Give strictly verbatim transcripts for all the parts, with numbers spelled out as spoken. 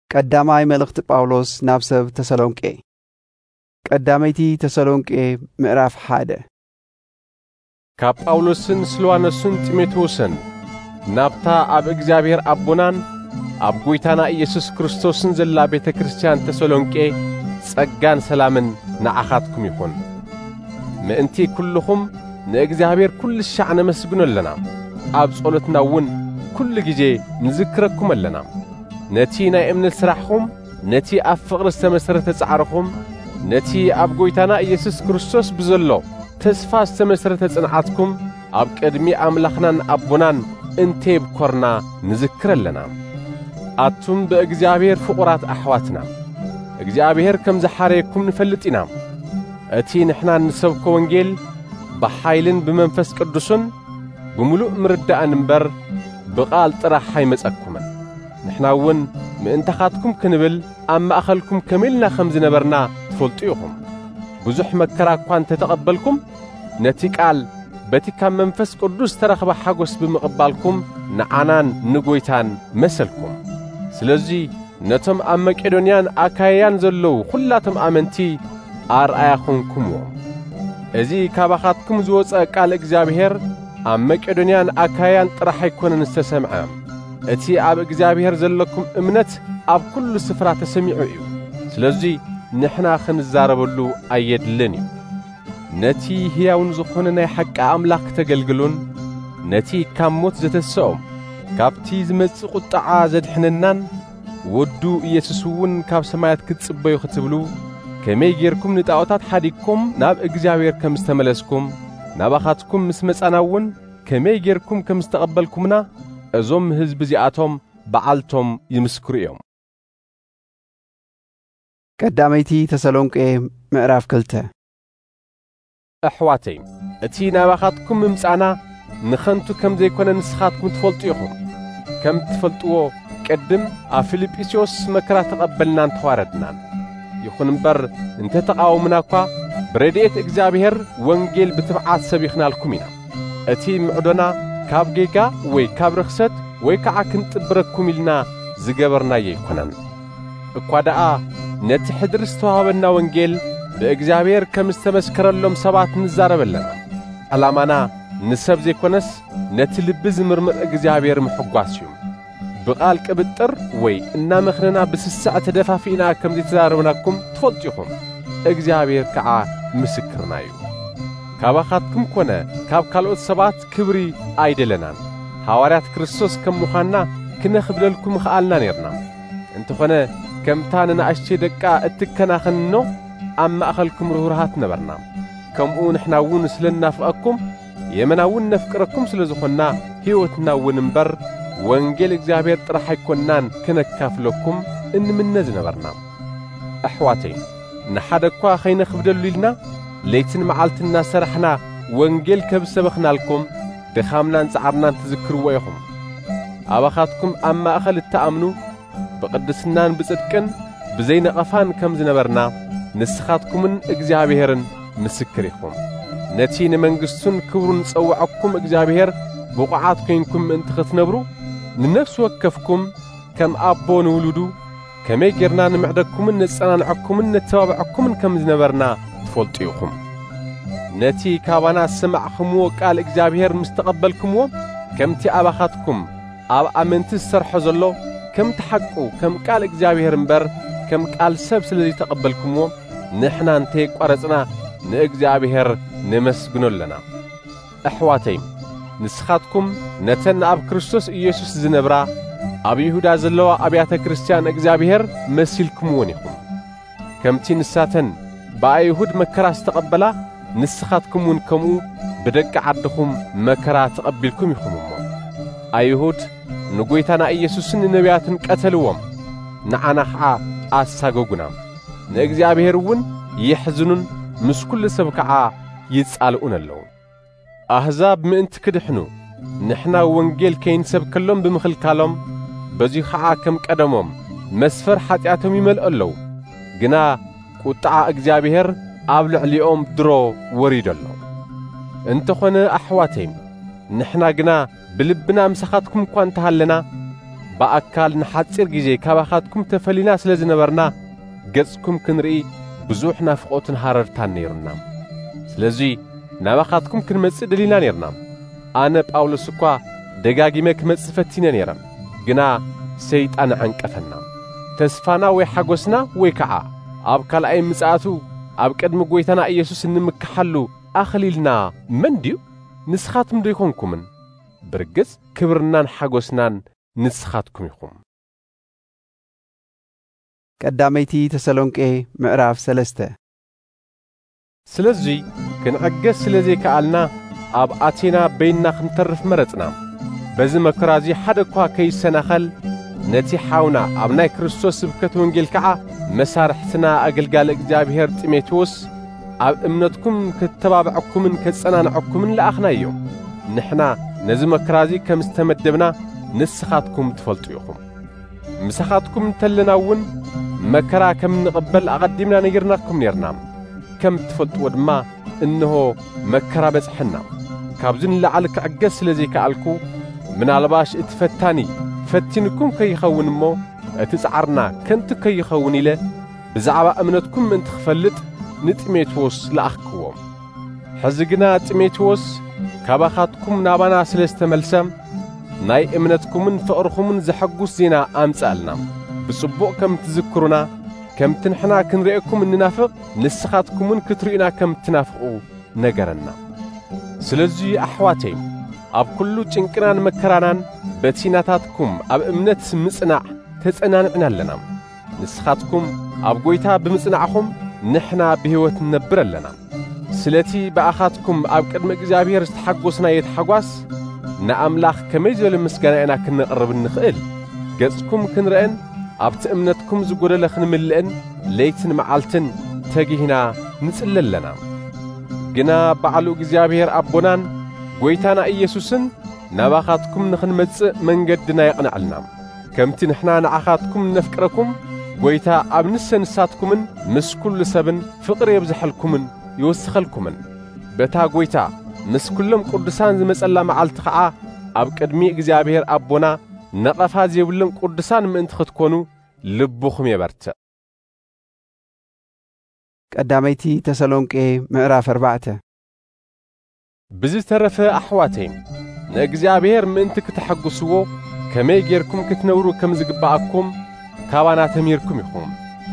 ቀዳማይ መልእክት ጳውሎስ ናብ ሰብ ተሰሎንቄ ቀዳመይቲ ተሰሎንቄ ምዕራፍ ሓደ ካብ ጳውሎስን ስልዋኖስን ጢሞቴዎስን ናብታ ኣብ እግዚአብሔር አቦናን ኣብ ጎይታና ኢየሱስ ክርስቶስን ዘላ ቤተ ክርስቲያን ተሰሎንቄ ጸጋን ሰላምን ንዓኻትኩም ይኹን። ምእንቲ ኩልኹም ንእግዚአብሔር ኩሉ ሻዕ ነመስግኖ ኣለና። ኣብ ጸሎትና እውን ኩሉ ጊዜ ንዝክረኩም ኣለና። ነቲ ናይ እምነት ስራሕኹም ነቲ ኣብ ፍቕሪ ዝተመሰረተ ጻዕርኹም ነቲ ኣብ ጎይታና ኢየሱስ ክርስቶስ ብዘሎ ተስፋ ዝተመሰረተ ጽንዓትኩም ኣብ ቅድሚ ኣምላኽናን ኣቦናን እንቴብ ኮርና ንዝክር ኣለና። ኣቱም በእግዚአብሔር ፍቑራት ኣሕዋትና እግዚአብሔር ከም ዝሓረየኩም ንፈልጥ ኢና። እቲ ንሕና ንሰብኮ ወንጌል ብሓይልን ብመንፈስ ቅዱስን ብምሉእ ምርዳእን እምበር ብቓል ጥራሕ ኣይመጸኩምን። ንሕና እውን ምእንታኻትኩም ክንብል ኣብ ማእኸልኩም ከመይልና ከም ዝነበርና ትፈልጡ ኢኹም። ብዙሕ መከራ እኳ እንተተቐበልኩም ነቲ ቃል በቲ ካብ መንፈስ ቅዱስ ተረኽበ ሓጐስ ብምቕባልኩም ንዓናን ንጐይታን መሰልኩም። ስለዚ ነቶም ኣብ መቄዶንያን ኣካያን ዘለዉ ኲላቶም ኣመንቲ ኣርኣያ ኾንኩምዎም። እዚ ካባኻትኩም ዝወፀ ቃል እግዚአብሔር ኣብ መቄዶንያን ኣካያን ጥራሕ ኣይኮነን ዝተሰምዐ፣ እቲ ኣብ እግዚአብሔር ዘለኩም እምነት ኣብ ኩሉ ስፍራ ተሰሚዑ እዩ። ስለዚ ንሕና ክንዛረበሉ ኣየድልን እዩ። ነቲ ሕያውን ዝኾነ ናይ ሓቂ ኣምላኽ ክተገልግሉን ነቲ ካብ ሞት ዘተስኦም ካብቲ ዝመጽእ ቁጣዓ ዘድሕነናን ወዱ ኢየሱስ እውን ካብ ሰማያት ክትጽበዩ ክትብሉ ከመይ ጌርኩም ንጣዖታት ሓዲግኩም ናብ እግዚአብሔር ከም ዝተመለስኩም ናባኻትኩም ምስ መጻና እውን ከመይ ጌርኩም ከም ዝተቐበልኩምና እዞም ህዝቢ እዚኣቶም በዓልቶም ይምስክሩ እዮም። ቀዳመይቲ ተሰሎንቄ ምዕራፍ ክልተ ኣሕዋተይ እቲ ናባኻትኩም ምምጻና ንኸንቱ ከም ዘይኮነ ንስኻትኩም ትፈልጡ ኢኹም። ከም ትፈልጥዎ ቅድም ኣብ ፊልጵስዮስ መከራ ተቐበልናን ተዋረድናን። ይኹን እምበር እንተተቃወሙና እኳ ብረድኤት እግዚአብሔር ወንጌል ብትብዓት ሰቢኽናልኩም ኢና። እቲ ምዕዶና ካብ ጌጋ ወይ ካብ ርኽሰት ወይ ከዓ ክንጥብረኩም ኢልና ዝገበርናዮ ኣይኮነን። እኳ ደኣ ነቲ ሕድሪ ዝተዋሃበና ወንጌል ብእግዚአብሔር ከም ዝተመስከረሎም ሰባት ንዛረብ ኣለና። ዕላማና ንሰብ ዘይኮነስ ነቲ ልቢ ዝምርምር እግዚአብሔር ምሕጓስ እዩ። ብቓል ቅብጥር ወይ እናመኽነና ብስሳዕ ተደፋፊእና ከም ዘይተዛረብናኩም ትፈልጡ ኢኹም። እግዚአብሔር ከዓ ምስክርና እዩ። ካባኻትኩም ኮነ ካብ ካልኦት ሰባት ክብሪ ኣይደለናን። ሐዋርያት ክርስቶስ ከም ምዃንና ክነኽብለልኩም ኽኣልና ነርና። እንተኾነ ከምታ ንኣሽቴ ደቃ እትከናኸንኖ ኣብ ማእኸልኩም ርሁርሃት ነበርና። ከምኡ ንሕና እውን ስለ ናፍቐኩም የመና እውን ነፍቅረኩም ስለ ዝኾንና ሕይወትና እውን እምበር ወንጌል እግዚአብሔር ጥራሕ ኣይኮንናን ክነካፍለኩም እንምነ ዝነበርና። ኣሕዋተይ ንሓደ እኳ ኸይነኽብደሉ ኢልና ለይትን መዓልትን እናሰርሕና ወንጌል ከብሰበኽናልኩም ድኻምናን ጻዕርናን ትዝክርዎ ኢኹም። ኣባኻትኩም ኣብ ማእኸል እተኣምኑ ብቅድስናን ብጽድቅን ብዘይነቐፋን ከም ዝነበርና ንስኻትኩምን እግዚአብሔርን ምስክር ኢኹም። ነቲ ንመንግሥቱን ክብሩን ጸውዐኩም እግዚአብሔር ብቑዓት ኮይንኩም ምእንቲ ኽትነብሩ ንነፍሲ ወከፍኩም ከም ኣቦ ንውሉዱ ከመይ ጌርና ንምዕደግኩምን ነጸናንዐኩምን ነተባብዐኩምን ከም ዝነበርና ትፈልጡ ኢኹም። ነቲ ካባና ሰማዕኹምዎ ቃል እግዚአብሔር ምስ ተቐበልኩምዎ ከምቲ ኣባኻትኩም ኣብ ኣመንቲ ዝሰርሖ ዘሎ ከም ተሓቁ ከም ቃል እግዚአብሔር እምበር ከም ቃል ሰብ ስለ ዘይተቐበልኩምዎ ንሕና እንተይቋረጽና ንእግዚአብሔር ነመስግኖ ኣለና። ኣሕዋተይ ንስኻትኩም ነተን ኣብ ክርስቶስ ኢየሱስ ዝነብራ ኣብ ይሁዳ ዘለዋ ኣብያተ ክርስቲያን እግዚአብሔር መሲልኩምዎን ኢኹም። ከምቲ ንሳተን ብኣይሁድ መከራ ዝተቐበላ ንስኻትኩምን ከምኡ ብደቂ ዓድኹም መከራ ተቐቢልኩም ኢኹም እሞ። ኣይሁድ ንጐይታና ኢየሱስን ነቢያትን ቀተልዎም፣ ንዓና ኸዓ ኣሳገጉና። ንእግዚአብሔር እውን ይሕዝኑን ምስ ኩሉ ሰብ ከዓ ይጻልኡን ኣለዉ። ኣሕዛብ ምእንቲ ክድሕኑ ንሕና ወንጌል ከይንሰብከሎም ብምኽልካሎም በዙይ ኸዓ ከም ቀደሞም መስፈር ኃጢአቶም ይመልኡ ኣለዉ። ግና ቁጣዓ እግዚአብሔር ኣብ ልዕሊኦም ድሮ ወሪዱ ኣሎ። እንተኾነ ኣሕዋተይ ንሕና ግና ብልብና ምሳኻትኩም እኳ እንተሃለና በአካል ንሓጽር ጊዜ ካባኻትኩም ተፈሊና ስለ ዝነበርና ገጽኩም ክንርኢ ብዙሕ ናፍቆትን ሃረርታን ነይሩና። ስለዚ ናባኻትኩም ክንመጽእ ደሊና ነርና። ኣነ ጳውሎስ እኳ ደጋጊመ ክመጽእ ፈቲነ ነይረ፣ ግና ሰይጣን ዓንቀፈና። ተስፋና ወይ ሓጎስና ወይ ከዓ ኣብ ካልኣይ ምጽኣቱ ኣብ ቅድሚ ጐይታና ኢየሱስ እንምክሓሉ ኣኽሊልና መን ድዩ? ንስኻትኩም ዶ ይኾንኩምን? ብርግጽ ክብርናን ሓጎስናን ንስኻትኩም ኢኹም። ቀዳመይቲ ተሰሎንቄ ምዕራፍ ሰለስተ። ስለዚ ክንዕገስ ስለ ዘይከኣልና ኣብ ኣቴና በይንና ክንተርፍ መረጽና። በዚ መከራዚ ሓደ እኳ ከይሰናኸል ነቲ ሓውና ኣብ ናይ ክርስቶስ ስብከት ወንጌል ከዓ መሳርሕትና ኣገልጋሊ እግዚአብሔር ጢሞቴዎስ ኣብ እምነትኩም ከተባብዐኩምን ከጸናንዐኩምን ለኣኽናዮ። ንሕና ነዚ መከራዚ ከም ዝተመደብና ንስኻትኩም ትፈልጡ ኢኹም። ምሳኻትኩም እንተለናውን መከራ ከም ንቕበል ኣቐዲምና ነጊርናኩም ነርና። ከም ትፈልጥዎ ድማ እንሆ መከራ በጽሐና። ካብዚ ንላዕሊ ክዕገስ ስለ ዘይከኣልኩ ምናልባሽ እቲ ፈታኒ ፈቲንኩም ከይኸውን እሞ እቲ ጻዕርና ከንቱ ከይኸውን ኢለ ብዛዕባ እምነትኩም ምእንቲ ክፈልጥ ንጢሞቴዎስ ለኣኽክዎም። ሕዚ ግና ጢሞቴዎስ ካባኻትኩም ናባና ስለ ዝተመልሰ ናይ እምነትኩምን ፍቕርኹምን ዘሐጉስ ዜና ኣምጻኣልና። ብጽቡቕ ከም ትዝክሩና ከምቲ ንሕና ክንሪአኩም እንናፍቕ ንስኻትኩምን ክትርኢና ከም ትናፍቑ ነገረና። ስለዚ ኣሕዋተይ ኣብ ኩሉ ጭንቅናን መከራናን በቲናታትኩም ኣብ እምነት ምጽናዕ ተጸናንዕና ኣለና። ንስኻትኩም ኣብ ጐይታ ብምጽናዕኹም ንሕና ብሕይወት ንነብር ኣለና። ስለቲ በኣኻትኩም ኣብ ቅድሚ እግዚአብሔር ዝተሓጐስና የተሓጓስ ንኣምላኽ ከመይ ዝበለ ምስጋና ኢና ክንቐርብ ንኽእል? ገጽኩም ክንርአን ኣብቲ እምነትኩም ዝጐደለ ክንምልአን ለይትን መዓልትን ተጊህና ንጽሊ ኣለና። ግና ባዕሉ እግዚአብሔር ኣቦናን ጐይታና ኢየሱስን ናባኻትኩም ንኽንመጽእ መንገድና የቕንዐልና። ከምቲ ንሕና ንዓኻትኩም ነፍቅረኩም ጐይታ ኣብ ንሰንሳትኩምን ምስ ኩሉ ሰብን ፍቕሪ የብዝሐልኩምን ይወስኸልኩምን። በታ ጐይታ ምስ ኩሎም ቅዱሳን ዝመጸላ መዓልቲ ከዓ ኣብ ቅድሚ እግዚአብሔር ኣቦና ነቐፋ ዘይብሎም ቅዱሳን ምእንቲ ክትኮኑ ልብኹም የበርትዕ። ቀዳመይቲ ተሰሎንቄ ምዕራፍ ኣርባዕተ። ብዝተረፈ ኣሕዋተይ ንእግዚአብሔር ምእንቲ ክትሐግስዎ ከመይ ጌርኩም ክትነብሩ ከም ዝግባኣኩም ካባና ተሚርኩም ኢኹም።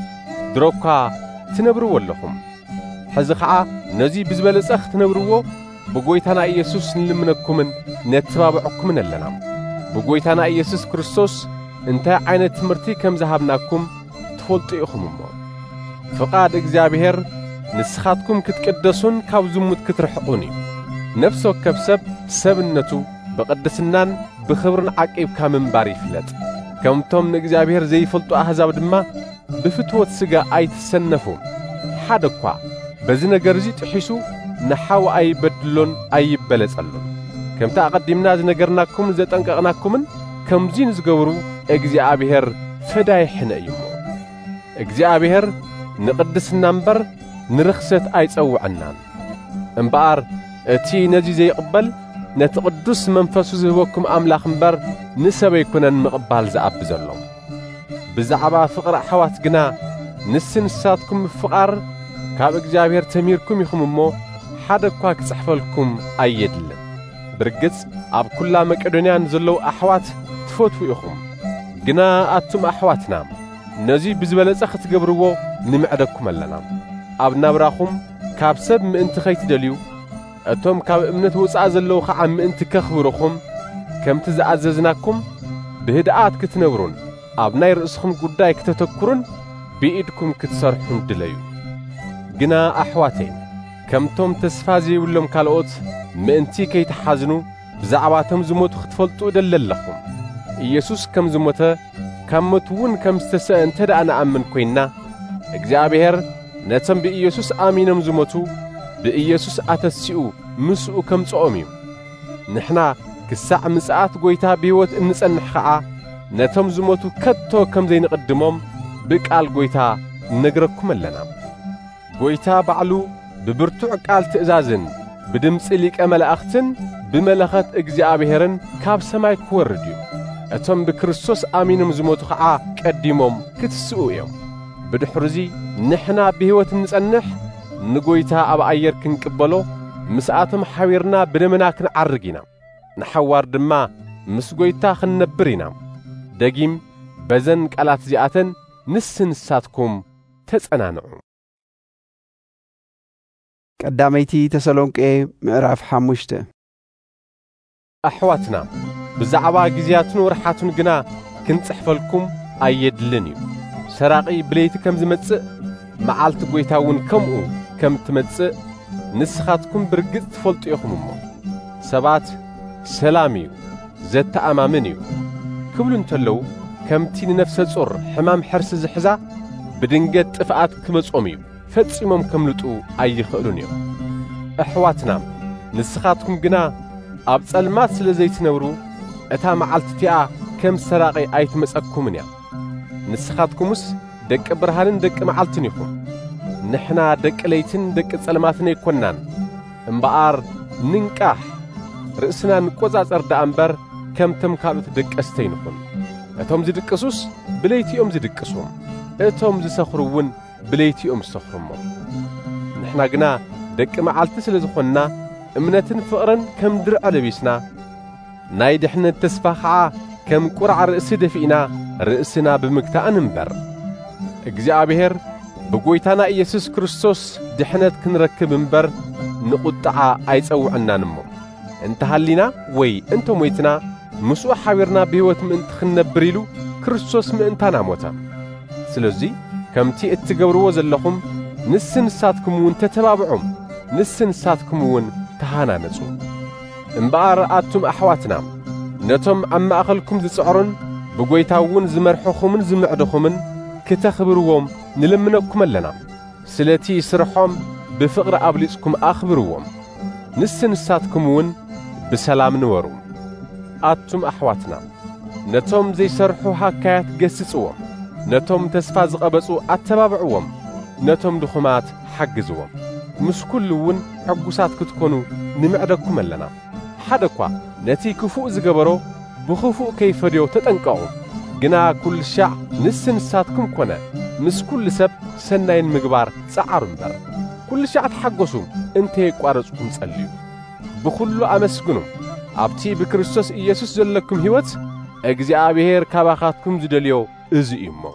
ድሮኳ ትነብርዎ ኣለኹም። ሕዚ ከዓ ነዚ ብዝበለጸ ክትነብርዎ ብጐይታና ኢየሱስ ንልምነኩምን ነተባብዐኩምን ኣለና። ብጐይታና ኢየሱስ ክርስቶስ እንታይ ዓይነት ትምህርቲ ከም ዝሃብናኩም ትፈልጡ ኢኹም እሞ። ፍቓድ እግዚአብሔር ንስኻትኩም ክትቅደሱን ካብ ዝሙት ክትርሕቑን እዩ። ነፍሲ ወከፍ ሰብ ሰብነቱ ብቅድስናን ብኽብርን ዓቂብካ ምንባር ይፍለጥ። ከምቶም ንእግዚአብሔር ዘይፈልጡ ኣሕዛብ ድማ ብፍትወት ሥጋ ኣይትሰነፉም። ሓደ እኳ በዚ ነገር እዚ ጥሒሱ ንሓዊ ኣይበድሎን ኣይበለጸሉን። ከምቲ ኣቐዲምና ዝነገርናኩም ዘጠንቀቕናኩምን ከምዚ ንዝገብሩ እግዚአብሔር ፈዳይሕነ እዩ። እግዚአብሔር ንቅድስና እምበር ንርኽሰት ኣይጸውዐናን። እምበኣር እቲ ነዚ ዘይቕበል ነቲ ቅዱስ መንፈሱ ዝህበኩም ኣምላኽ እምበር ንሰብ ኣይኮነን ምቕባል ዝኣቢ ዘሎ። ብዛዕባ ፍቕሪ ኣሕዋት ግና ንስንሳትኩም ፍቓር ካብ እግዚአብሔር ተሚርኩም ኢኹም እሞ ሓደ እኳ ክጽሕፈልኩም ኣየድልን። ብርግጽ ኣብ ኩላ መቄዶንያን ዘለዉ ኣሕዋት ትፈትዉ ኢኹም። ግና ኣቱም ኣሕዋትና ነዚ ብዝበለጸ ክትገብርዎ ንምዕደኩም ኣለና። ኣብ ናብራኹም ካብ ሰብ ምእንቲ ኸይትደልዩ እቶም ካብ እምነት ወፃእ ዘለዉ ከዓ ምእንቲ ከኽብርኹም ከምቲ ዝኣዘዝናኩም ብህድኣት ክትነብሩን ኣብ ናይ ርእስኹም ጉዳይ ክተተኩሩን ብኢድኩም ክትሰርሑን ድለዩ። ግና ኣሕዋተይ ከምቶም ተስፋ ዘይብሎም ካልኦት ምእንቲ ከይተሓዝኑ ብዛዕባቶም ዝሞቱ ክትፈልጡ ደለለኹም። ኢየሱስ ከም ዝሞተ ካብ ሞት እውን ከም ዝተሰአ እንተ ደኣ ንኣምን ኮይንና እግዚአብሔር ነቶም ብኢየሱስ ኣሚኖም ዝሞቱ ብኢየሱስ ኣተሲኡ ምስኡ ከምጽኦም እዩ። ንሕና ክሳዕ ምጽኣት ጐይታ ብሕይወት እንጸንሕ ከዓ ነቶም ዝሞቱ ከቶ ከም ዘይንቕድሞም ብቃል ጐይታ ነግረኩም ኣለና። ጐይታ ባዕሉ ብብርቱዕ ቃል ትእዛዝን ብድምፂ ሊቀ መላእኽትን ብመለኸት እግዚአብሔርን ካብ ሰማይ ክወርድ እዩ። እቶም ብክርስቶስ ኣሚኖም ዝሞቱ ኸዓ ቀዲሞም ክትስኡ እዮም። ብድሕሪዚ ንሕና ብሕይወት ንጸንሕ ንጐይታ ኣብ ኣየር ክንቅበሎ ምስኣቶም ሓቢርና ብደመና ክንዓርግ ኢና። ንሓዋር ድማ ምስ ጐይታ ክንነብር ኢና። ደጊም በዘን ቃላት እዚኣተን ንስንሳትኩም ተጸናንዑ። ቀዳመይቲ ተሰሎንቄ ምዕራፍ ሓሙሽተ። ኣሕዋትና ብዛዕባ ጊዜያትን ወርሓትን ግና ክንጽሕፈልኩም ኣየድልን እዩ። ሰራቒ ብለይቲ ከም ዝመጽእ መዓልቲ ጐይታ እውን ከምኡ ከም ትመጽእ ንስኻትኩም ብርግጽ ትፈልጡ ኢኹም እሞ። ሰባት ሰላም እዩ ዘተኣማምን እዩ ክብሉ እንተለዉ ከምቲ ንነፍሰ ጹር ሕማም ሕርሲ ዝሕዛ ብድንገት ጥፍኣት ክመጾም እዩ ፈጺሞም ከምልጡ ኣይኽእሉን እዮም። ኣሕዋትና ንስኻትኩም ግና ኣብ ጸልማት ስለ ዘይትነብሩ እታ መዓልቲ እቲኣ ከም ሰራቒ ኣይትመጸኩምን እያ። ንስኻትኩምስ ደቂ ብርሃንን ደቂ መዓልትን ኢኹም። ንሕና ደቂ ለይትን ደቂ ጸልማትን ኣይኰናን እምበኣር ንንቃሕ ርእስና ንቈጻጸር ደኣ እምበር ከምቶም ካልኦት ደቀስተ ይንኹን። እቶም ዝድቅሱስ ብለይቲኦም ዝድቅሱ፣ እቶም ዝሰኽሩውን ብለይቲኦም ዝሰኽሩ እሞ። ንሕና ግና ደቂ መዓልቲ ስለ ዝኾንና እምነትን ፍቕርን ከም ድርዐ ለቢስና ናይ ድሕነት ተስፋ ኸዓ ከም ቁራዕ ርእሲ ደፊእና ርእስና ብምግታእ ንንበር። እግዚኣብሔር ብጐይታና ኢየሱስ ክርስቶስ ድሕነት ክንረክብ እምበር ንቝጥዓ ኣይጸውዐናን እሞ። እንተሃሊና ወይ እንተ ሞይትና ምስኡ ሓቢርና ብሕይወት ምእንቲ ክንነብር ኢሉ ክርስቶስ ምእንታና ሞተ። ስለዙይ ከምቲ እትገብርዎ ዘለኹም ንስንሳትኩም እውን ተተባብዑም፣ ንስንሳትኩም እውን ተሃናነጹ። እምበኣር ኣቱም ኣሕዋትና ነቶም ኣብ ማእኸልኩም ዝጽዕሩን ብጐይታ እውን ዝመርሑኹምን ዝምዕድኹምን ክተኽብርዎም ንልምነኩም ኣለና። ስለቲ ስርሖም ብፍቕሪ ኣብሊጽኩም ኣኽብርዎም፣ ንስንሳትኩም እውን ብሰላም ንበሩ። ኣቱም ኣሕዋትና ነቶም ዘይሰርሑ ሃካያት ገስጽዎም፣ ነቶም ተስፋ ዝቐበጹ ኣተባብዕዎም፣ ነቶም ድኹማት ሓግዝዎም። ምስ ኩሉ እውን ሕጉሳት ክትኮኑ ንምዕደግኩም ኣለና። ሓደ እኳ ነቲ ክፉእ ዝገበሮ ብኽፉእ ከይፈድዮ ተጠንቀቑ። ግና ኩሉ ሻዕ ንስንሳትኩም ኮነ ምስ ኩሉ ሰብ ሰናይን ምግባር ጸዓሩ እምበር ኩሉ ሻዕ ተሓጐሱ፣ እንተየቋረጽኩም ጸልዩ። ብኹሉ ኣመስግኑ። ኣብቲ ብክርስቶስ ኢየሱስ ዘለኩም ሕይወት እግዚአብሔር ካባኻትኩም ዝደልዮ እዚ እዩ እሞ።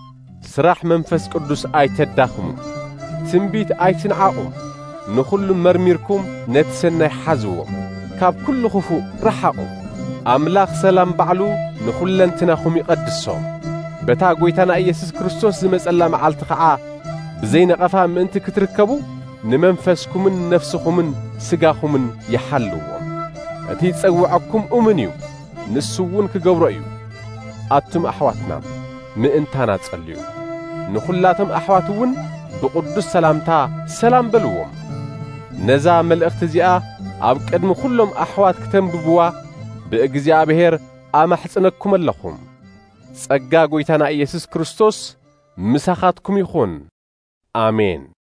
ስራሕ መንፈስ ቅዱስ ኣይተዳኽሙ፣ ትንቢት ኣይትንዓቑ። ንኹሉ መርሚርኩም ነቲ ሰናይ ሓዝዎ፣ ካብ ኩሉ ኽፉእ ረሓቑ። ኣምላኽ ሰላም ባዕሉ ንኹለንትናኹም ይቐድሶም። በታ ጐይታና ኢየሱስ ክርስቶስ ዝመጸላ መዓልቲ ኸዓ ብዘይነቐፋ ምእንቲ ክትርከቡ ንመንፈስኩምን ነፍስኹምን ስጋኹምን ይሓልዎም። እቲ ጸውዐኩም እሙን እዩ፣ ንሱ እውን ክገብሮ እዩ። ኣቱም ኣሕዋትና ምእንታና ጸልዩ። ንኹላቶም ኣሕዋት እውን ብቕዱስ ሰላምታ ሰላም በልዎም። ነዛ መልእኽቲ እዚኣ ኣብ ቅድሚ ኹሎም ኣሕዋት ከተንብብዋ ብእግዚአብሔር ኣማሕጽነኩም ኣለኹም። ጸጋ ጐይታና ኢየሱስ ክርስቶስ ምሳኻትኩም ይኹን። ኣሜን።